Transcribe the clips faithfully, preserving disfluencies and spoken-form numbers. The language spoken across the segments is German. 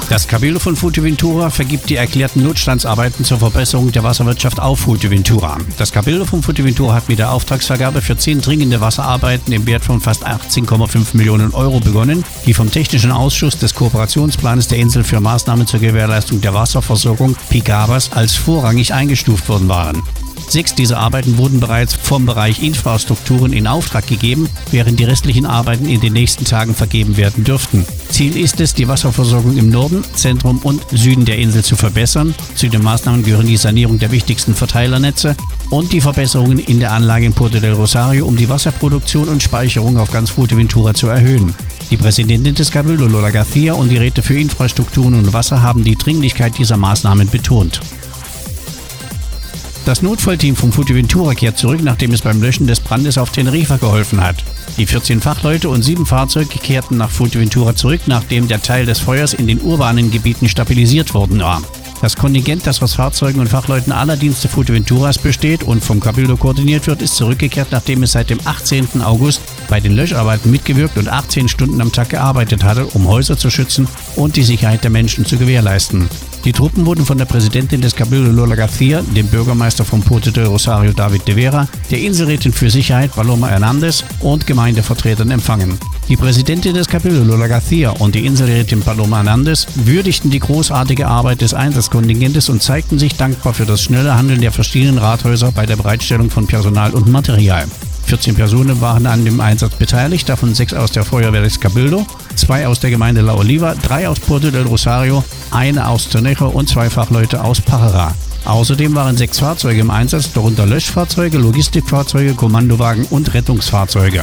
Das Cabildo von Fuerteventura vergibt die erklärten Notstandsarbeiten zur Verbesserung der Wasserwirtschaft auf Fuerteventura. Das Cabildo von Fuerteventura hat mit der Auftragsvergabe für zehn dringende Wasserarbeiten im Wert von fast achtzehn Komma fünf Millionen Euro begonnen, die vom Technischen Ausschuss des Kooperationsplanes der Insel für Maßnahmen zur Gewährleistung der Wasserversorgung (PIGAWAS) als vorrangig eingestuft worden waren. Sechs dieser Arbeiten wurden bereits vom Bereich Infrastrukturen in Auftrag gegeben, während die restlichen Arbeiten in den nächsten Tagen vergeben werden dürften. Ziel ist es, die Wasserversorgung im Norden, Zentrum und Süden der Insel zu verbessern. Zu den Maßnahmen gehören die Sanierung der wichtigsten Verteilernetze und die Verbesserungen in der Anlage in Puerto del Rosario, um die Wasserproduktion und Speicherung auf ganz Fuerteventura zu erhöhen. Die Präsidentin des Cabildo, Lola García, und die Räte für Infrastrukturen und Wasser haben die Dringlichkeit dieser Maßnahmen betont. Das Notfallteam von Fuerteventura kehrt zurück, nachdem es beim Löschen des Brandes auf Teneriffa geholfen hat. Die vierzehn Fachleute und sieben Fahrzeuge kehrten nach Fuerteventura zurück, nachdem der Teil des Feuers in den urbanen Gebieten stabilisiert worden war. Das Kontingent, das aus Fahrzeugen und Fachleuten aller Dienste Fuerteventuras besteht und vom Cabildo koordiniert wird, ist zurückgekehrt, nachdem es seit dem achtzehnten August bei den Löscharbeiten mitgewirkt und achtzehn Stunden am Tag gearbeitet hatte, um Häuser zu schützen und die Sicherheit der Menschen zu gewährleisten. Die Truppen wurden von der Präsidentin des Cabildo, Lola García, dem Bürgermeister von Puerto del Rosario, David de Vera, der Inselrätin für Sicherheit, Paloma Hernández, und Gemeindevertretern empfangen. Die Präsidentin des Cabildo, Lola García, und die Inselrätin Paloma Hernández würdigten die großartige Arbeit des Einsatzkontingentes und zeigten sich dankbar für das schnelle Handeln der verschiedenen Rathäuser bei der Bereitstellung von Personal und Material. vierzehn Personen waren an dem Einsatz beteiligt, davon sechs aus der Feuerwehr des Cabildo, zwei aus der Gemeinde La Oliva, drei aus Puerto del Rosario, eine aus Tornejo und zwei Fachleute aus Parra. Außerdem waren sechs Fahrzeuge im Einsatz, darunter Löschfahrzeuge, Logistikfahrzeuge, Kommandowagen und Rettungsfahrzeuge.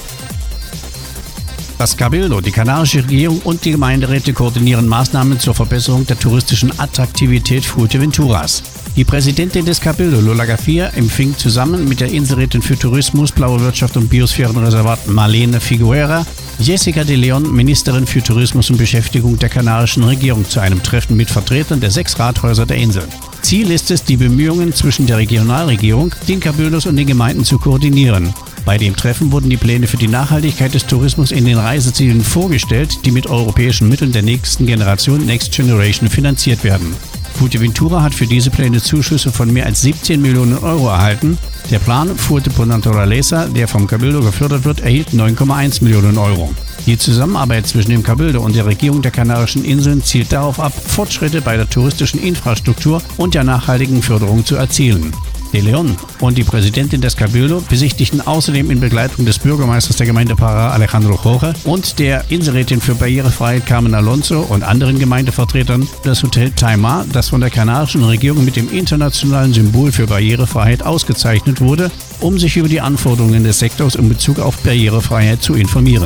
Das Cabildo, die kanarische Regierung und die Gemeinderäte koordinieren Maßnahmen zur Verbesserung der touristischen Attraktivität Fuerteventuras. Die Präsidentin des Cabildo, Lola García, empfing zusammen mit der Inselrätin für Tourismus, Blaue Wirtschaft und Biosphärenreservat Marlene Figuera Jessica de Leon, Ministerin für Tourismus und Beschäftigung der kanarischen Regierung, zu einem Treffen mit Vertretern der sechs Rathäuser der Insel. Ziel ist es, die Bemühungen zwischen der Regionalregierung, den Cabildos und den Gemeinden zu koordinieren. Bei dem Treffen wurden die Pläne für die Nachhaltigkeit des Tourismus in den Reisezielen vorgestellt, die mit europäischen Mitteln der nächsten Generation Next Generation finanziert werden. Fuerteventura hat für diese Pläne Zuschüsse von mehr als siebzehn Millionen Euro erhalten. Der Plan Fuerte por Naturaleza, der vom Cabildo gefördert wird, erhielt neun Komma eins Millionen Euro. Die Zusammenarbeit zwischen dem Cabildo und der Regierung der Kanarischen Inseln zielt darauf ab, Fortschritte bei der touristischen Infrastruktur und der nachhaltigen Förderung zu erzielen. De Leon und die Präsidentin des Cabildo besichtigten außerdem in Begleitung des Bürgermeisters der Gemeinde Parra, Alejandro Jorge, und der Inselrätin für Barrierefreiheit, Carmen Alonso, und anderen Gemeindevertretern das Hotel Taimar, das von der kanarischen Regierung mit dem internationalen Symbol für Barrierefreiheit ausgezeichnet wurde, um sich über die Anforderungen des Sektors in Bezug auf Barrierefreiheit zu informieren.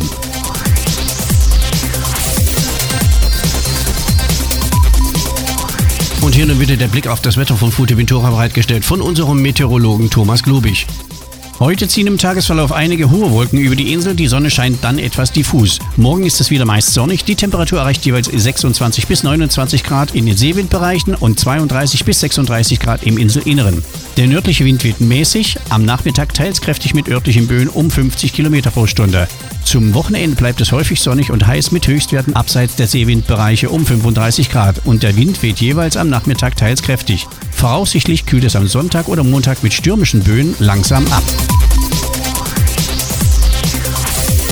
Und hier nun wieder der Blick auf das Wetter von Fuerteventura, bereitgestellt von unserem Meteorologen Thomas Globig. Heute ziehen im Tagesverlauf einige hohe Wolken über die Insel, die Sonne scheint dann etwas diffus. Morgen ist es wieder meist sonnig, die Temperatur erreicht jeweils sechsundzwanzig bis neunundzwanzig Grad in den Seewindbereichen und zweiunddreißig bis sechsunddreißig Grad im Inselinneren. Der nördliche Wind weht mäßig, am Nachmittag teils kräftig mit örtlichen Böen um fünfzig Kilometer pro Stunde. Zum Wochenende bleibt es häufig sonnig und heiß mit Höchstwerten abseits der Seewindbereiche um fünfunddreißig Grad und der Wind weht jeweils am Nachmittag teils kräftig. Voraussichtlich kühlt es am Sonntag oder Montag mit stürmischen Böen langsam ab.